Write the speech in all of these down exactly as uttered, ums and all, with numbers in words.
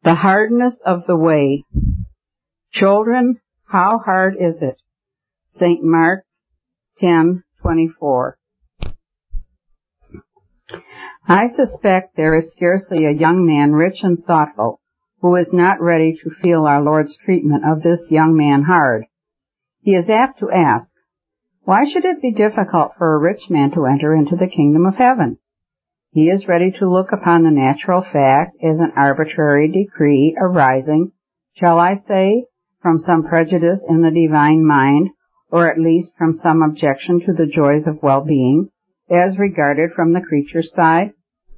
The hardness of the way. Children, how hard is it? Saint Mark ten twenty-four. I suspect there is scarcely a young man rich and thoughtful who is not ready to feel our Lord's treatment of this young man hard. He is apt to ask, why should it be difficult for a rich man to enter into the kingdom of heaven? He is ready to look upon the natural fact as an arbitrary decree arising, shall I say, from some prejudice in the divine mind, or at least from some objection to the joys of well-being, as regarded from the creature's side?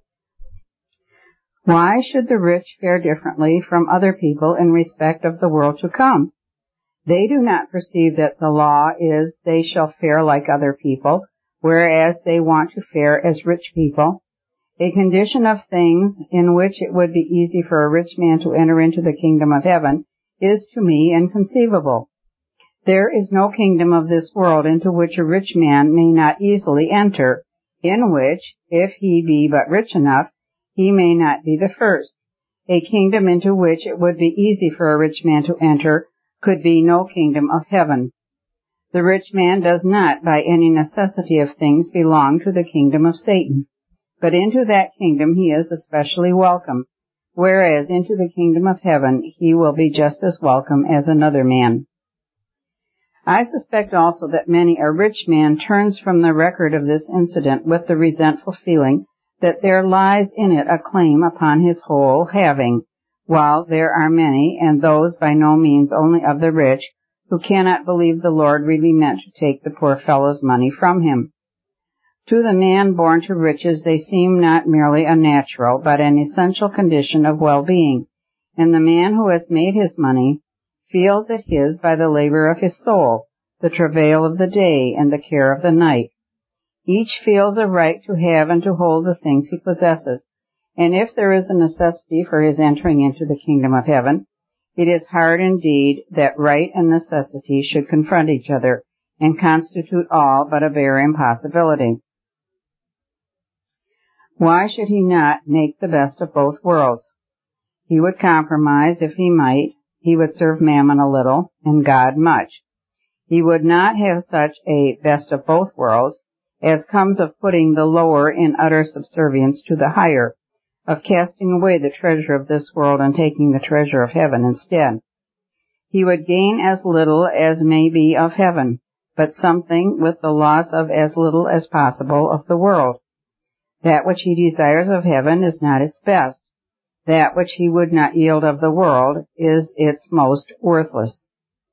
Why should the rich fare differently from other people in respect of the world to come? They do not perceive that the law is they shall fare like other people, whereas they want to fare as rich people. A condition of things in which it would be easy for a rich man to enter into the kingdom of heaven is to me inconceivable. There is no kingdom of this world into which a rich man may not easily enter, in which, if he be but rich enough, he may not be the first. A kingdom into which it would be easy for a rich man to enter could be no kingdom of heaven. The rich man does not, by any necessity of things, belong to the kingdom of Satan. But into that kingdom he is especially welcome, whereas into the kingdom of heaven he will be just as welcome as another man. I suspect also that many a rich man turns from the record of this incident with the resentful feeling that there lies in it a claim upon his whole having, while there are many, and those by no means only of the rich, who cannot believe the Lord really meant to take the poor fellow's money from him. To the man born to riches they seem not merely a natural, but an essential condition of well-being, and the man who has made his money feels it his by the labor of his soul, the travail of the day, and the care of the night. Each feels a right to have and to hold the things he possesses, and if there is a necessity for his entering into the kingdom of heaven, it is hard indeed that right and necessity should confront each other, and constitute all but a bare impossibility. Why should he not make the best of both worlds? He would compromise if he might. He would serve Mammon a little, and God much. He would not have such a best of both worlds as comes of putting the lower in utter subservience to the higher, of casting away the treasure of this world and taking the treasure of heaven instead. He would gain as little as may be of heaven, but something with the loss of as little as possible of the world. That which he desires of heaven is not its best. That which he would not yield of the world is its most worthless.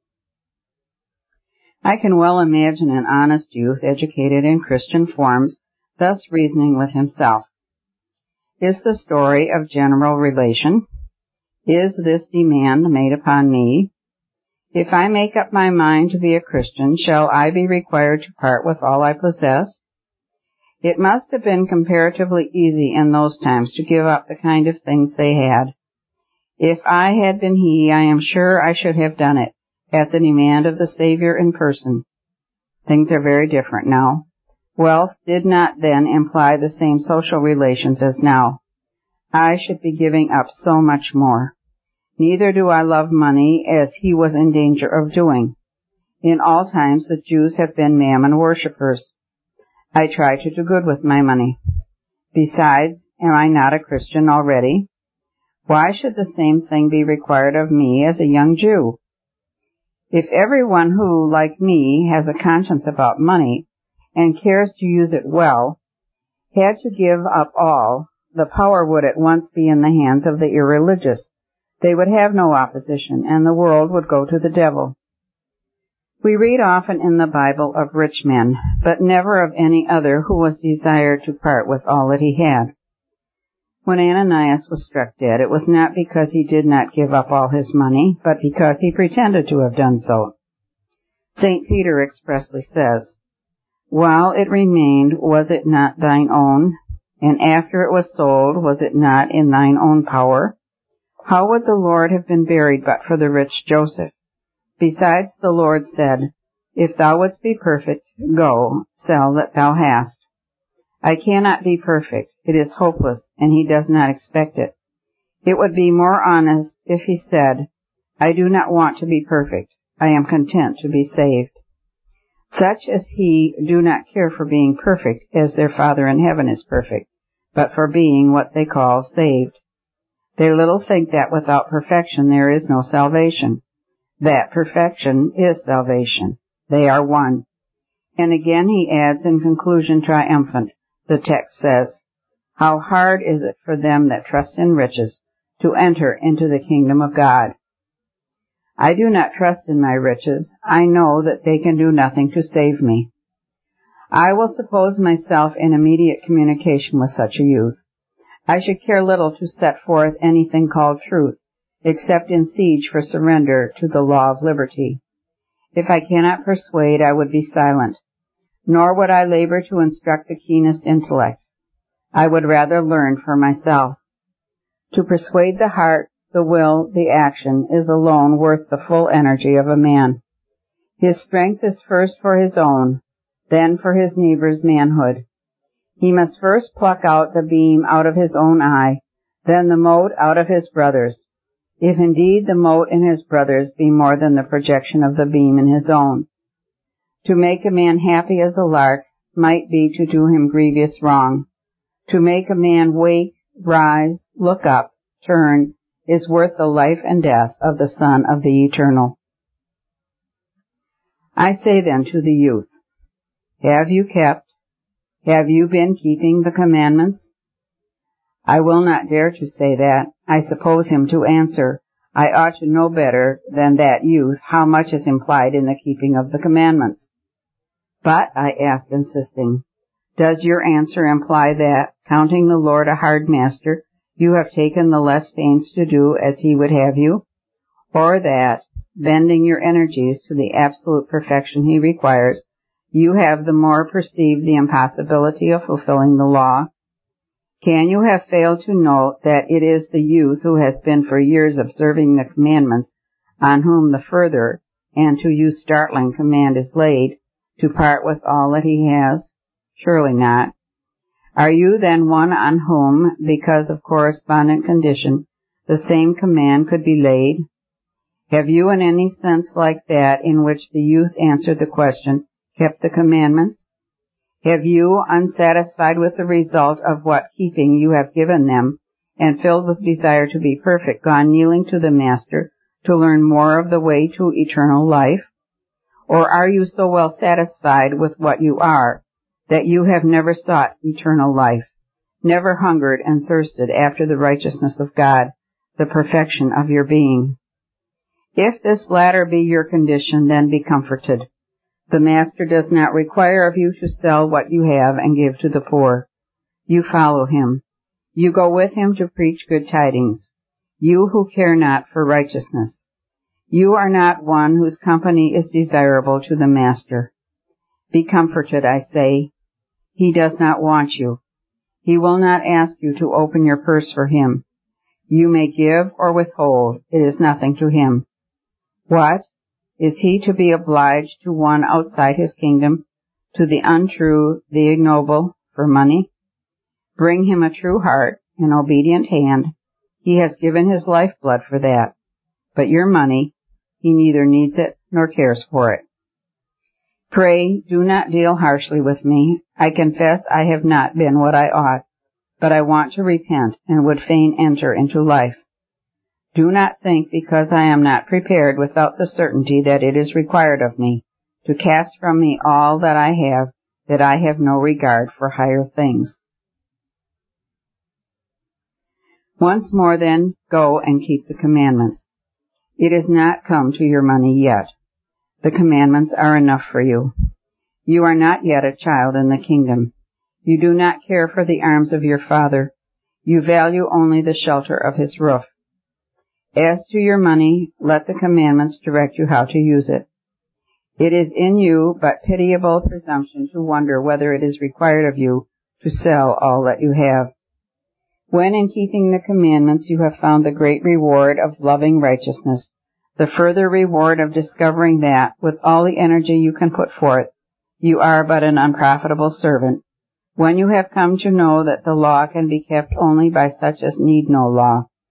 I can well imagine an honest youth educated in Christian forms thus reasoning with himself. Is the story of general relation? Is this demand made upon me? If I make up my mind to be a Christian, shall I be required to part with all I possess? It must have been comparatively easy in those times to give up the kind of things they had. If I had been he, I am sure I should have done it, at the demand of the Savior in person. Things are very different now. Wealth did not then imply the same social relations as now. I should be giving up so much more. Neither do I love money as he was in danger of doing. In all times the Jews have been Mammon worshippers. I try to do good with my money. Besides, am I not a Christian already? Why should the same thing be required of me as a young Jew? If everyone who, like me, has a conscience about money and cares to use it well, had to give up all, the power would at once be in the hands of the irreligious. They would have no opposition, and the world would go to the devil. We read often in the Bible of rich men, but never of any other who was desired to part with all that he had. When Ananias was struck dead, it was not because he did not give up all his money, but because he pretended to have done so. Saint Peter expressly says, "While it remained, was it not thine own? And after it was sold, was it not in thine own power? How would the Lord have been buried but for the rich Joseph? Besides, the Lord said, If thou wouldst be perfect, go, sell that thou hast." I cannot be perfect. It is hopeless, and he does not expect it. It would be more honest if he said, I do not want to be perfect. I am content to be saved. Such as he do not care for being perfect as their Father in heaven is perfect, but for being what they call saved. They little think that without perfection there is no salvation. That perfection is salvation. They are one. And again he adds in conclusion triumphant, the text says, how hard is it for them that trust in riches to enter into the kingdom of God. I do not trust in my riches. I know that they can do nothing to save me. I will suppose myself in immediate communication with such a youth. I should care little to set forth anything called truth, except in siege for surrender to the law of liberty. If I cannot persuade, I would be silent, nor would I labor to instruct the keenest intellect. I would rather learn for myself. To persuade the heart, the will, the action, is alone worth the full energy of a man. His strength is first for his own, then for his neighbor's manhood. He must first pluck out the beam out of his own eye, then the mote out of his brother's, if indeed the mote in his brother's be more than the projection of the beam in his own. To make a man happy as a lark might be to do him grievous wrong. To make a man wake, rise, look up, turn, is worth the life and death of the Son of the Eternal. I say then to the youth, have you kept, have you been keeping the commandments? I will not dare to say that. I suppose him to answer, I ought to know better than that youth how much is implied in the keeping of the commandments. But, I ask insisting, does your answer imply that, counting the Lord a hard master, you have taken the less pains to do as he would have you? Or that, bending your energies to the absolute perfection he requires, you have the more perceived the impossibility of fulfilling the law? Can you have failed to note that it is the youth who has been for years observing the commandments on whom the further, and to you startling command is laid, to part with all that he has? Surely not. Are you then one on whom, because of correspondent condition, the same command could be laid? Have you in any sense like that in which the youth answered the question, kept the commandments? Have you, unsatisfied with the result of what keeping you have given them, and filled with desire to be perfect, gone kneeling to the Master to learn more of the way to eternal life? Or are you so well satisfied with what you are, that you have never sought eternal life, never hungered and thirsted after the righteousness of God, the perfection of your being? If this latter be your condition, then be comforted. The Master does not require of you to sell what you have and give to the poor. You follow him. You go with him to preach good tidings. You who care not for righteousness. You are not one whose company is desirable to the Master. Be comforted, I say. He does not want you. He will not ask you to open your purse for him. You may give or withhold. It is nothing to him. What? Is he to be obliged to one outside his kingdom, to the untrue, the ignoble, for money? Bring him a true heart, an obedient hand. He has given his lifeblood for that. But your money, he neither needs it nor cares for it. Pray, do not deal harshly with me. I confess I have not been what I ought, but I want to repent and would fain enter into life. Do not think because I am not prepared without the certainty that it is required of me to cast from me all that I have, that I have no regard for higher things. Once more then, go and keep the commandments. It is not come to your money yet. The commandments are enough for you. You are not yet a child in the kingdom. You do not care for the arms of your Father. You value only the shelter of his roof. As to your money, let the commandments direct you how to use it. It is in you but pitiable presumption to wonder whether it is required of you to sell all that you have. When in keeping the commandments you have found the great reward of loving righteousness, the further reward of discovering that, with all the energy you can put forth, you are but an unprofitable servant, when you have come to know that the law can be kept only by such as need no law,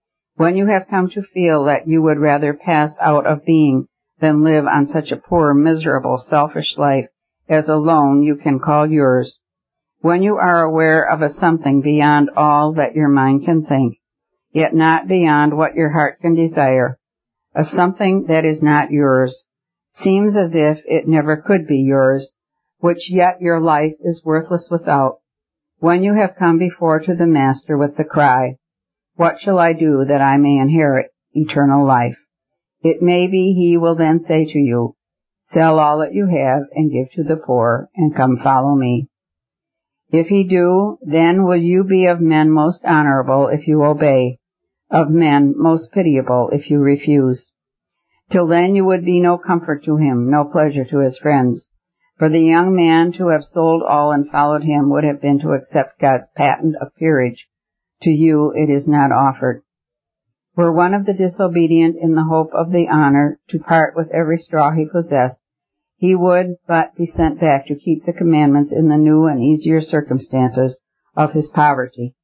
When you have come to feel that you would rather pass out of being than live on such a poor, miserable, selfish life as alone you can call yours. When you are aware of a something beyond all that your mind can think, yet not beyond what your heart can desire, a something that is not yours, seems as if it never could be yours, which yet your life is worthless without. When you have come before to the Master with the cry, "What shall I do that I may inherit eternal life?" It may be he will then say to you, "Sell all that you have and give to the poor, and come follow me." If he do, then will you be of men most honorable if you obey, of men most pitiable if you refuse. Till then you would be no comfort to him, no pleasure to his friends. For the young man to have sold all and followed him would have been to accept God's patent of peerage. To you it is not offered. Were one of the disobedient in the hope of the honor to part with every straw he possessed, he would but be sent back to keep the commandments in the new and easier circumstances of his poverty.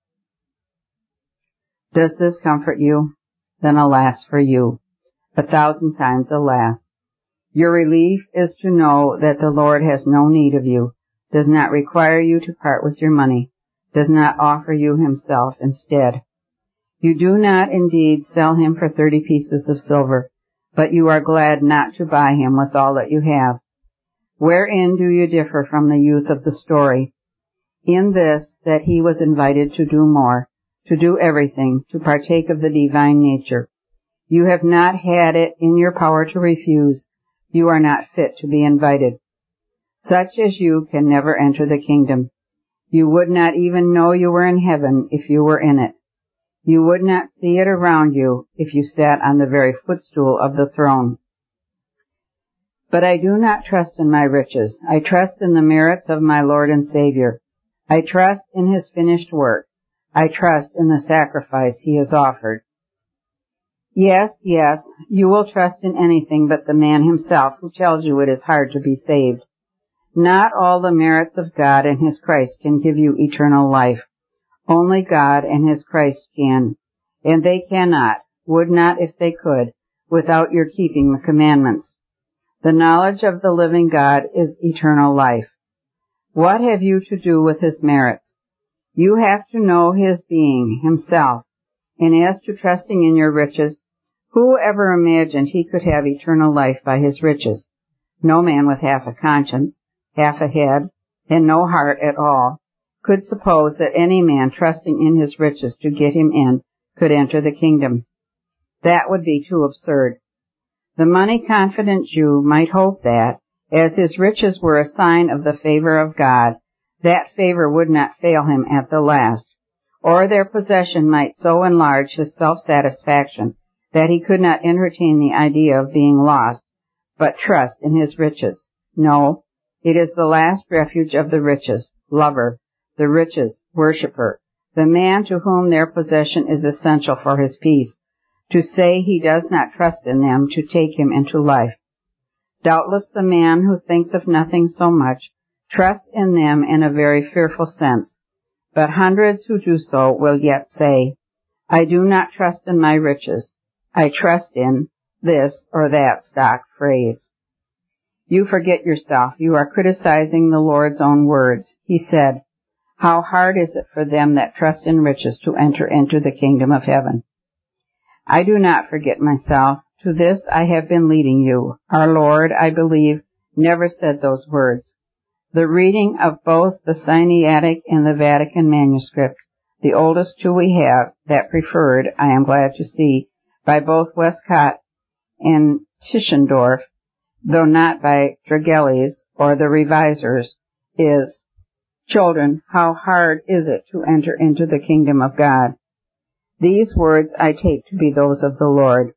Does this comfort you? Then alas for you, a thousand times alas. Your relief is to know that the Lord has no need of you, does not require you to part with your money, does not offer you himself instead. You do not indeed sell him for thirty pieces of silver, but you are glad not to buy him with all that you have. Wherein do you differ from the youth of the story? In this, that he was invited to do more, to do everything, to partake of the divine nature. You have not had it in your power to refuse. You are not fit to be invited. Such as you can never enter the kingdom. You would not even know you were in heaven if you were in it. You would not see it around you if you sat on the very footstool of the throne. But I do not trust in my riches. I trust in the merits of my Lord and Savior. I trust in his finished work. I trust in the sacrifice he has offered. Yes, yes, you will trust in anything but the man himself who tells you it is hard to be saved. Not all the merits of God and his Christ can give you eternal life. Only God and his Christ can, and they cannot, would not if they could, without your keeping the commandments. The knowledge of the living God is eternal life. What have you to do with his merits? You have to know his being, himself, and as to trusting in your riches, who ever imagined he could have eternal life by his riches? No man with half a conscience, half a head, and no heart at all, could suppose that any man trusting in his riches to get him in could enter the kingdom. That would be too absurd. The money-confident Jew might hope that, as his riches were a sign of the favor of God, that favor would not fail him at the last, or their possession might so enlarge his self-satisfaction that he could not entertain the idea of being lost, but trust in his riches. No, it is the last refuge of the rich's lover, the rich's worshipper, the man to whom their possession is essential for his peace, to say he does not trust in them to take him into life. Doubtless the man who thinks of nothing so much trusts in them in a very fearful sense, but hundreds who do so will yet say, I do not trust in my riches. I trust in this or that stock phrase. You forget yourself. You are criticizing the Lord's own words. He said, how hard is it for them that trust in riches to enter into the kingdom of heaven? I do not forget myself. To this I have been leading you. Our Lord, I believe, never said those words. The reading of both the Sinaitic and the Vatican manuscript, the oldest two we have, that preferred, I am glad to see, by both Westcott and Tischendorf, though not by Tregelles or the revisers, is, children, how hard is it to enter into the kingdom of God? These words I take to be those of the Lord.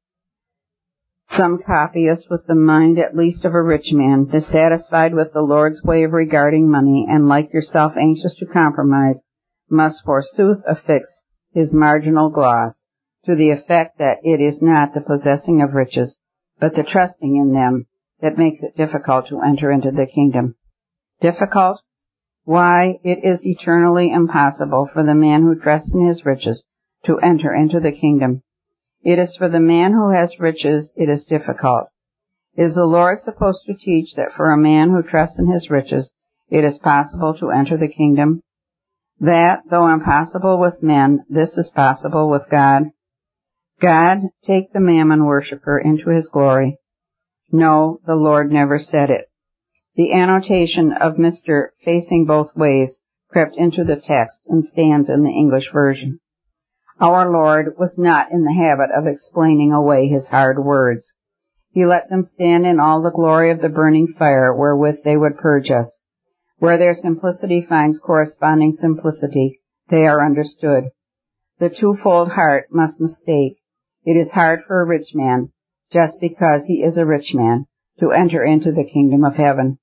Some copyist with the mind at least of a rich man, dissatisfied with the Lord's way of regarding money, and like yourself anxious to compromise, must forsooth affix his marginal gloss, to the effect that it is not the possessing of riches, but the trusting in them, that makes it difficult to enter into the kingdom. Difficult? Why, it is eternally impossible for the man who trusts in his riches to enter into the kingdom. It is for the man who has riches it is difficult. Is the Lord supposed to teach that for a man who trusts in his riches it is possible to enter the kingdom? That, though impossible with men, this is possible with God? God, take the mammon worshipper into his glory. No, the Lord never said it. The annotation of Mister facing both ways crept into the text and stands in the English version. Our Lord was not in the habit of explaining away his hard words. He let them stand in all the glory of the burning fire wherewith they would purge us. Where their simplicity finds corresponding simplicity, they are understood. The twofold heart must mistake. It is hard for a rich man, just because he is a rich man, to enter into the kingdom of heaven.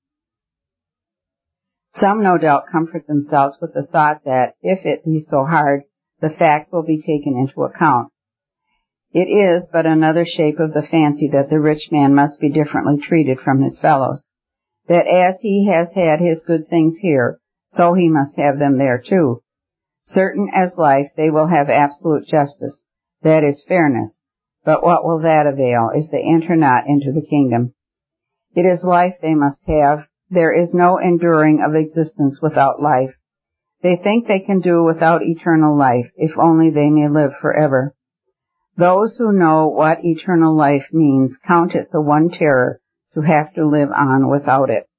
Some no doubt comfort themselves with the thought that, if it be so hard, the fact will be taken into account. It is but another shape of the fancy that the rich man must be differently treated from his fellows, that as he has had his good things here, so he must have them there too. Certain as life, they will have absolute justice, that is fairness, but what will that avail if they enter not into the kingdom? It is life they must have. There is no enduring of existence without life. They think they can do without eternal life, if only they may live forever. Those who know what eternal life means count it the one terror to have to live on without it.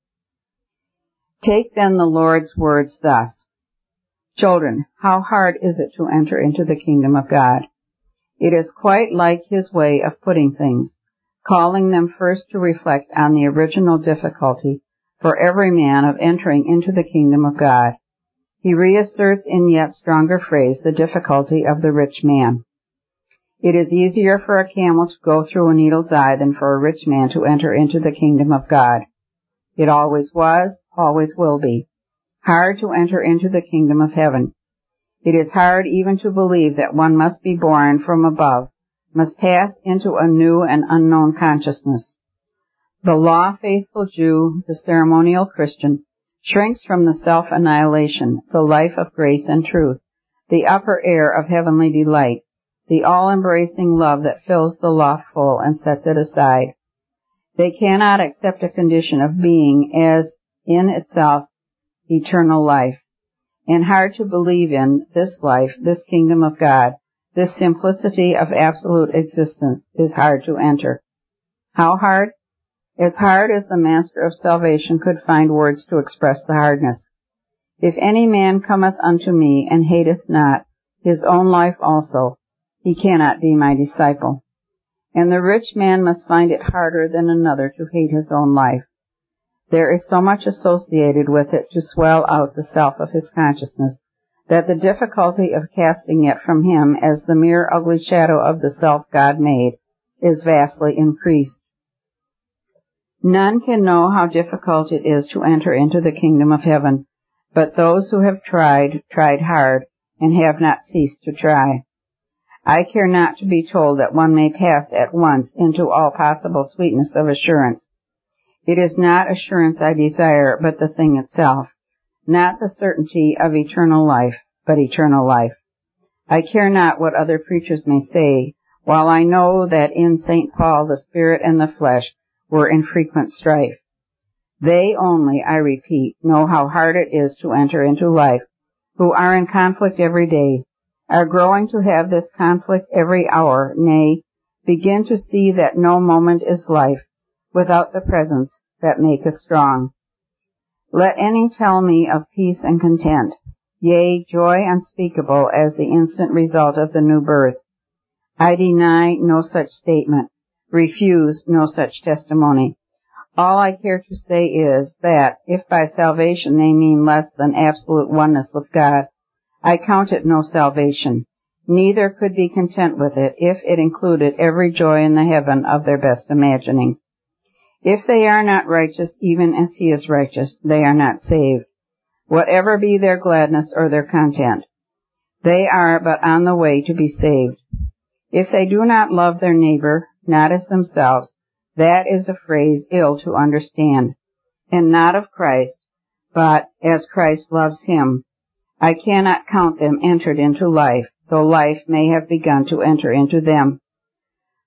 Take then the Lord's words thus: Children, how hard is it to enter into the kingdom of God? It is quite like his way of putting things, calling them first to reflect on the original difficulty for every man of entering into the kingdom of God. He reasserts in yet stronger phrase the difficulty of the rich man. It is easier for a camel to go through a needle's eye than for a rich man to enter into the kingdom of God. It always was, always will be. Hard to enter into the kingdom of heaven. It is hard even to believe that one must be born from above, must pass into a new and unknown consciousness. The law-faithful Jew, the ceremonial Christian, shrinks from the self-annihilation, the life of grace and truth, the upper air of heavenly delight, the all-embracing love that fills the loft full and sets it aside. They cannot accept a condition of being as, in itself, eternal life, and hard to believe in this life, this kingdom of God, this simplicity of absolute existence is hard to enter. How hard? As hard as the Master of salvation could find words to express the hardness. If any man cometh unto me and hateth not his own life also, he cannot be my disciple. And the rich man must find it harder than another to hate his own life. There is so much associated with it to swell out the self of his consciousness, that the difficulty of casting it from him as the mere ugly shadow of the self God made is vastly increased. None can know how difficult it is to enter into the kingdom of heaven, but those who have tried, tried hard, and have not ceased to try. I care not to be told that one may pass at once into all possible sweetness of assurance. It is not assurance I desire, but the thing itself, not the certainty of eternal life, but eternal life. I care not what other preachers may say, while I know that in Saint Paul the spirit and the flesh were in frequent strife. They only, I repeat, know how hard it is to enter into life, who are in conflict every day, are growing to have this conflict every hour, nay, begin to see that no moment is life without the presence that maketh strong. Let any tell me of peace and content, yea, joy unspeakable as the instant result of the new birth. I deny no such statement, refuse no such testimony. All I care to say is that, if by salvation they mean less than absolute oneness with God, I count it no salvation, neither could be content with it if it included every joy in the heaven of their best imagining. If they are not righteous even as he is righteous, they are not saved, whatever be their gladness or their content. They are but on the way to be saved. If they do not love their neighbor, not as themselves, that is a phrase ill to understand, and not of Christ, but as Christ loves him. I cannot count them entered into life, though life may have begun to enter into them.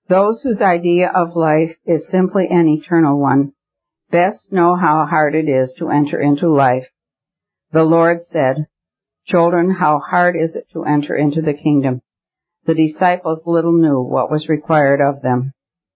Those whose idea of life is simply an eternal one best know how hard it is to enter into life. The Lord said, "Children, how hard is it to enter into the kingdom?" The disciples little knew what was required of them.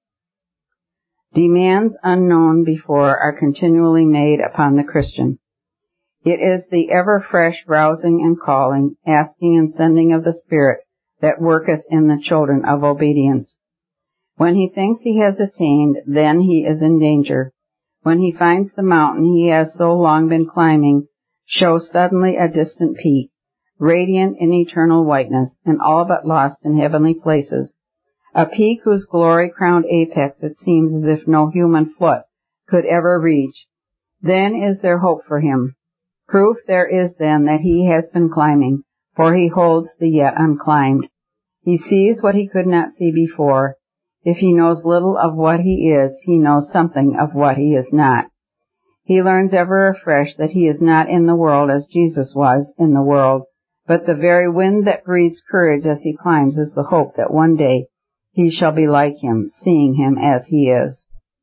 Demands unknown before are continually made upon the Christian. It is the ever-fresh rousing and calling, asking and sending of the Spirit that worketh in the children of obedience. When he thinks he has attained, then he is in danger. When he finds the mountain he has so long been climbing show suddenly a distant peak, radiant in eternal whiteness, and all but lost in heavenly places, a peak whose glory-crowned apex it seems as if no human foot could ever reach, then is there hope for him. Proof there is then that he has been climbing, for he holds the yet unclimbed. He sees what he could not see before. If he knows little of what he is, he knows something of what he is not. He learns ever afresh that he is not in the world as Jesus was in the world, but the very wind that breathes courage as he climbs is the hope that one day he shall be like him, seeing him as he is.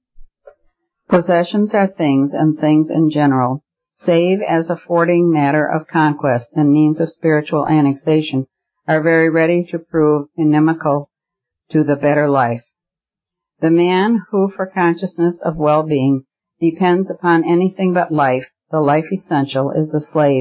Possessions are things, and things in general, save as affording matter of conquest and means of spiritual annexation, are very ready to prove inimical to the better life. The man who, for consciousness of well-being, depends upon anything but life, the life essential, is a slave.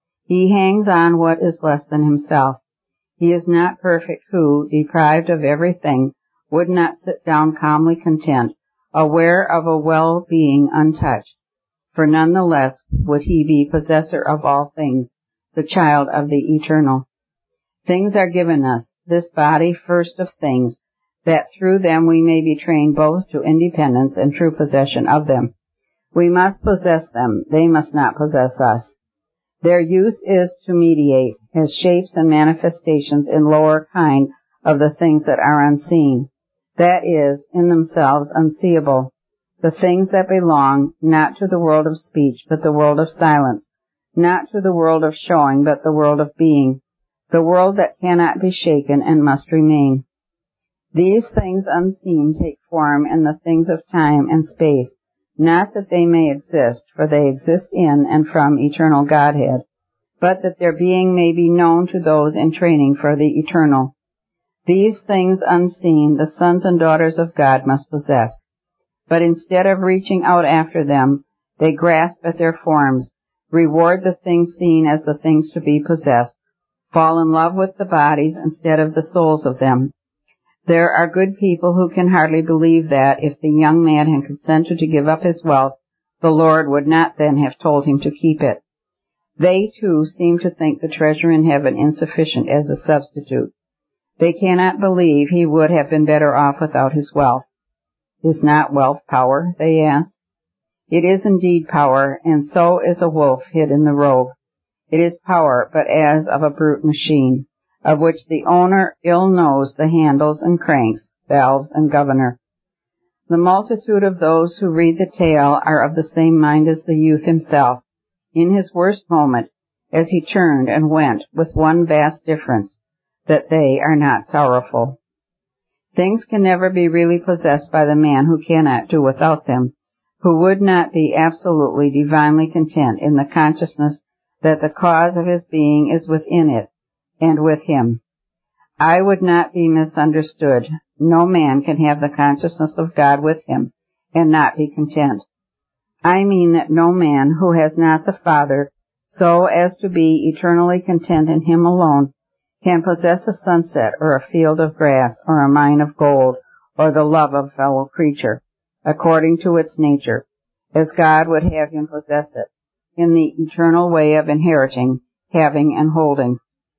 He hangs on what is less than himself. He is not perfect who, deprived of everything, would not sit down calmly content, aware of a well-being untouched. For none the less would he be possessor of all things, the child of the eternal. Things are given us, this body first of things, that through them we may be trained both to independence and true possession of them. We must possess them, they must not possess us. Their use is to mediate, as shapes and manifestations in lower kind of the things that are unseen, that is, in themselves unseeable, the things that belong not to the world of speech but the world of silence, not to the world of showing but the world of being, the world that cannot be shaken and must remain. These things unseen take form in the things of time and space, not that they may exist, for they exist in and from eternal Godhead, but that their being may be known to those in training for the eternal. These things unseen the sons and daughters of God must possess. But instead of reaching out after them, they grasp at their forms, reward the things seen as the things to be possessed, fall in love with the bodies instead of the souls of them. There are good people who can hardly believe that, if the young man had consented to give up his wealth, the Lord would not then have told him to keep it. They, too, seem to think the treasure in heaven insufficient as a substitute. They cannot believe he would have been better off without his wealth. Is not wealth power, they ask? It is indeed power, and so is a wolf hid in the robe. It is power, but as of a brute machine, of which the owner ill knows the handles and cranks, valves and governor. The multitude of those who read the tale are of the same mind as the youth himself, in his worst moment, as he turned and went, with one vast difference, that they are not sorrowful. Things can never be really possessed by the man who cannot do without them, who would not be absolutely divinely content in the consciousness that the cause of his being is within it, and with him. I would not be misunderstood. No man can have the consciousness of God with him and not be content. I mean that no man who has not the Father, so as to be eternally content in him alone, can possess a sunset or a field of grass or a mine of gold or the love of a fellow creature, according to its nature, as God would have him possess it, in the eternal way of inheriting, having, and holding.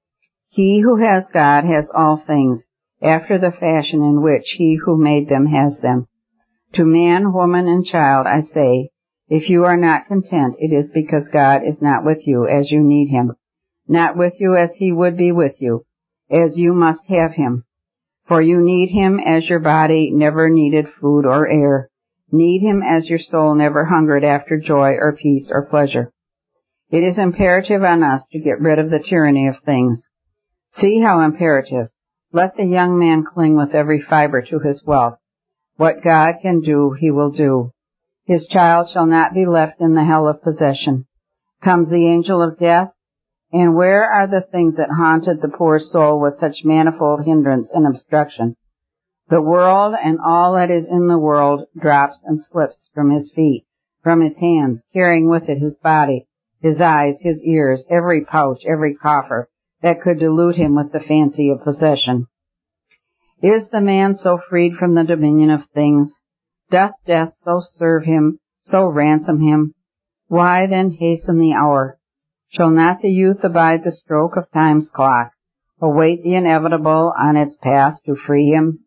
He who has God has all things, after the fashion in which he who made them has them. To man, woman, and child I say, if you are not content, it is because God is not with you as you need him, not with you as he would be with you, as you must have him. For you need him as your body never needed food or air, need him as your soul never hungered after joy or peace or pleasure. It is imperative on us to get rid of the tyranny of things. See how imperative. Let the young man cling with every fiber to his wealth. What God can do, he will do. His child shall not be left in the hell of possession. Comes the angel of death, and where are the things that haunted the poor soul with such manifold hindrance and obstruction? The world and all that is in the world drops and slips from his feet, from his hands, carrying with it his body, his eyes, his ears, every pouch, every coffer that could delude him with the fancy of possession. Is the man so freed from the dominion of things? Doth death so serve him, so ransom him? Why then hasten the hour? Shall not the youth abide the stroke of time's clock, await the inevitable on its path to free him?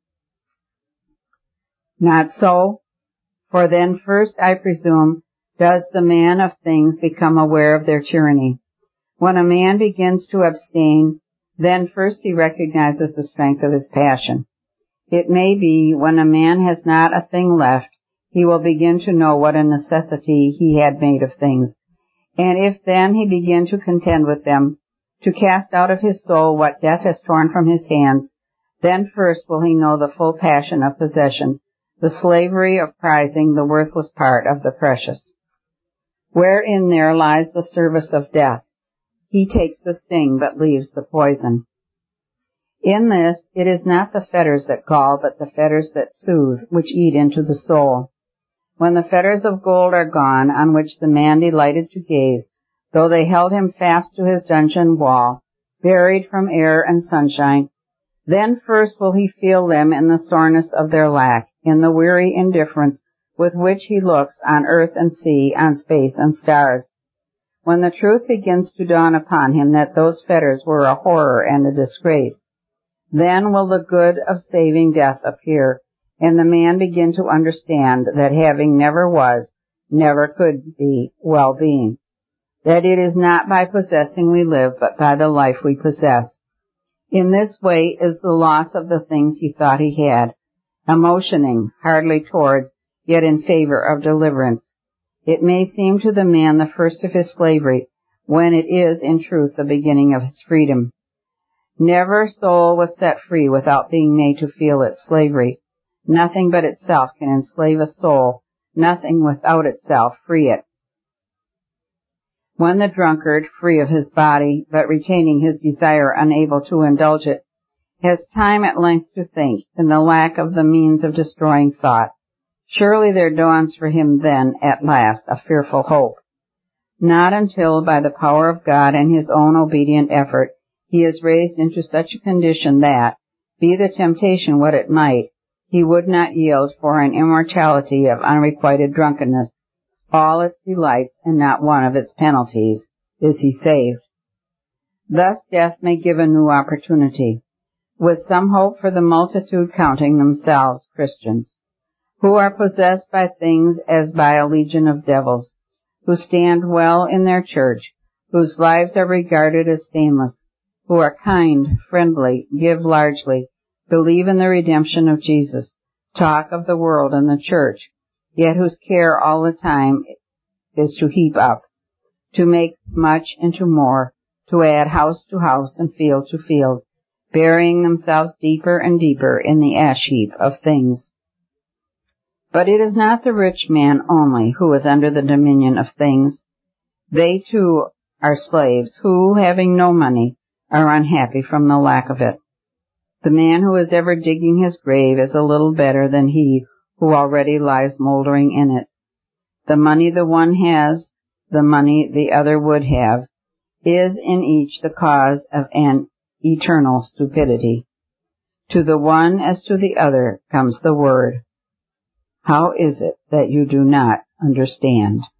Not so, for then first, I presume, does the man of things become aware of their tyranny. When a man begins to abstain, then first he recognizes the strength of his passion. It may be, when a man has not a thing left, he will begin to know what a necessity he had made of things. And if then he begin to contend with them, to cast out of his soul what death has torn from his hands, then first will he know the full passion of possession, the slavery of prizing the worthless part of the precious. Wherein there lies the service of death. He takes the sting, but leaves the poison. In this, it is not the fetters that gall, but the fetters that soothe, which eat into the soul. When the fetters of gold are gone, on which the man delighted to gaze, though they held him fast to his dungeon wall, buried from air and sunshine, then first will he feel them in the soreness of their lack, in the weary indifference with which he looks on earth and sea, on space and stars. When the truth begins to dawn upon him that those fetters were a horror and a disgrace, then will the good of saving death appear, and the man begin to understand that having never was, never could be well-being, that it is not by possessing we live, but by the life we possess. In this way is the loss of the things he thought he had, emotioning hardly towards, yet in favor of deliverance. It may seem to the man the first of his slavery, when it is in truth the beginning of his freedom. Never soul was set free without being made to feel its slavery. Nothing but itself can enslave a soul, nothing without itself free it. When the drunkard, free of his body, but retaining his desire unable to indulge it, has time at length to think, in the lack of the means of destroying thought, surely there dawns for him then, at last, a fearful hope. Not until, by the power of God and his own obedient effort, he is raised into such a condition that, be the temptation what it might, he would not yield for an immortality of unrequited drunkenness, all its delights and not one of its penalties, is he saved. Thus death may give a new opportunity, with some hope for the multitude counting themselves Christians, who are possessed by things as by a legion of devils, who stand well in their church, whose lives are regarded as stainless, who are kind, friendly, give largely, believe in the redemption of Jesus, talk of the world and the church, yet whose care all the time is to heap up, to make much into more, to add house to house and field to field, burying themselves deeper and deeper in the ash heap of things. But it is not the rich man only who is under the dominion of things. They too are slaves who, having no money, are unhappy from the lack of it. The man who is ever digging his grave is a little better than he who already lies moldering in it. The money the one has, the money the other would have, is in each the cause of an eternal stupidity. To the one as to the other comes the word, "How is it that you do not understand?"